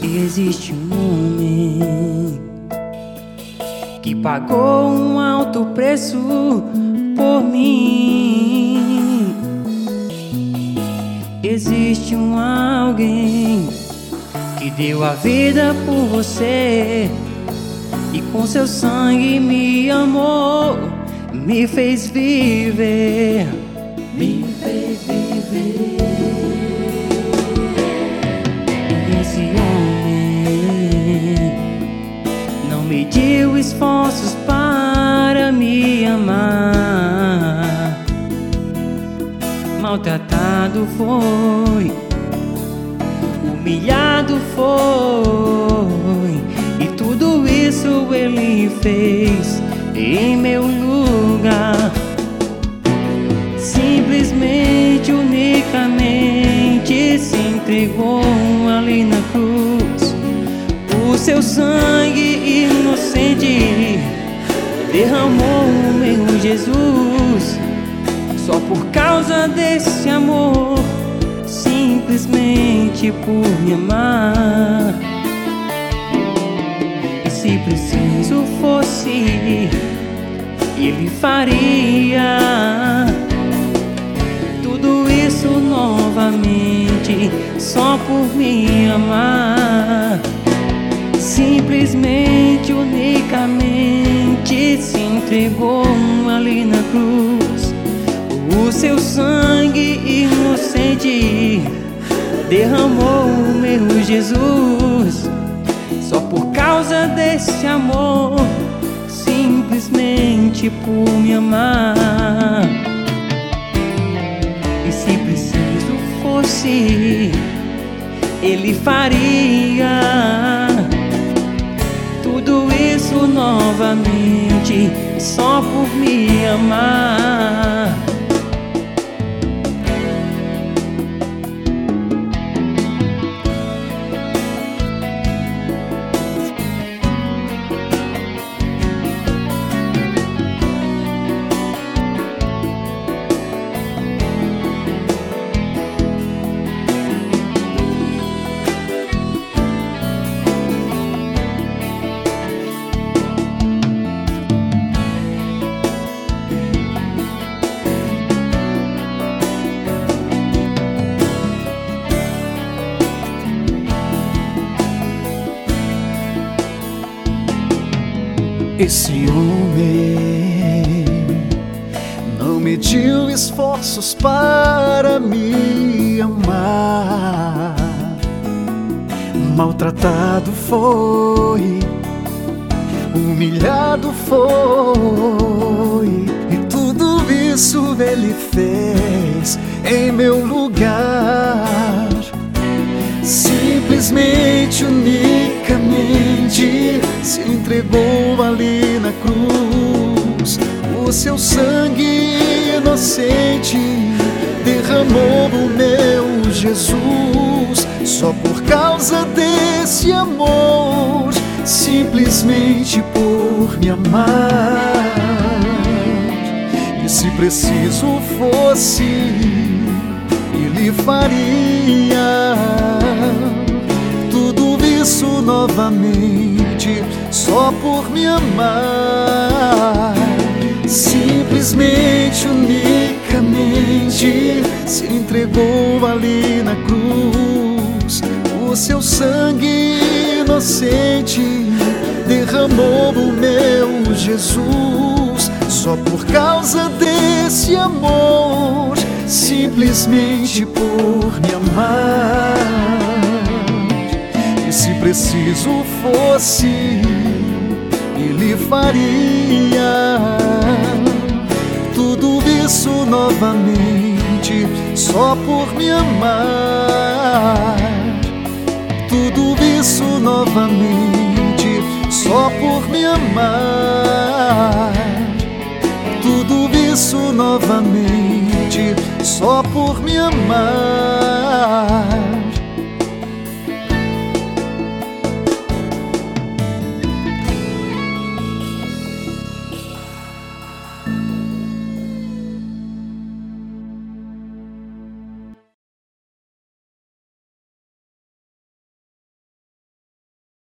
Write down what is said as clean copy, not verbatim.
Existe um homem que pagou um alto preço por mim. Existe um alguém que deu a vida por você e com seu sangue me amou, me fez viver, me fez viver. Esse homem não mediu esforços para me amar. Maltratado foi, humilhado foi, e tudo isso ele fez em meu lugar. Simplesmente, unicamente se entregou ali na cruz. O seu sangue inocente derramou o meu Jesus. Só por causa desse amor, simplesmente por me amar. E se preciso fosse, ele faria tudo isso novamente, só por me amar. Simplesmente, unicamente se entregou ali na cruz. O seu sangue inocente derramou o meu Jesus. Só por causa desse amor, simplesmente por me amar. E se preciso fosse, ele faria tudo isso novamente, só por me amar. Esse homem não mediu esforços para me amar. Maltratado foi, humilhado foi, e tudo isso ele fez em meu lugar. Simplesmente, unicamente se entregou ali na cruz. O seu sangue inocente derramou o meu Jesus. Só por causa desse amor, simplesmente por me amar. E se preciso fosse, ele faria tudo isso novamente, só por me amar. Simplesmente, unicamente se entregou ali na cruz. O seu sangue inocente derramou o meu Jesus. Só por causa desse amor, simplesmente por me amar. E se preciso fosse, ele faria tudo isso novamente, só por me amar. Tudo isso novamente, só por me amar. Tudo isso novamente, só por me amar.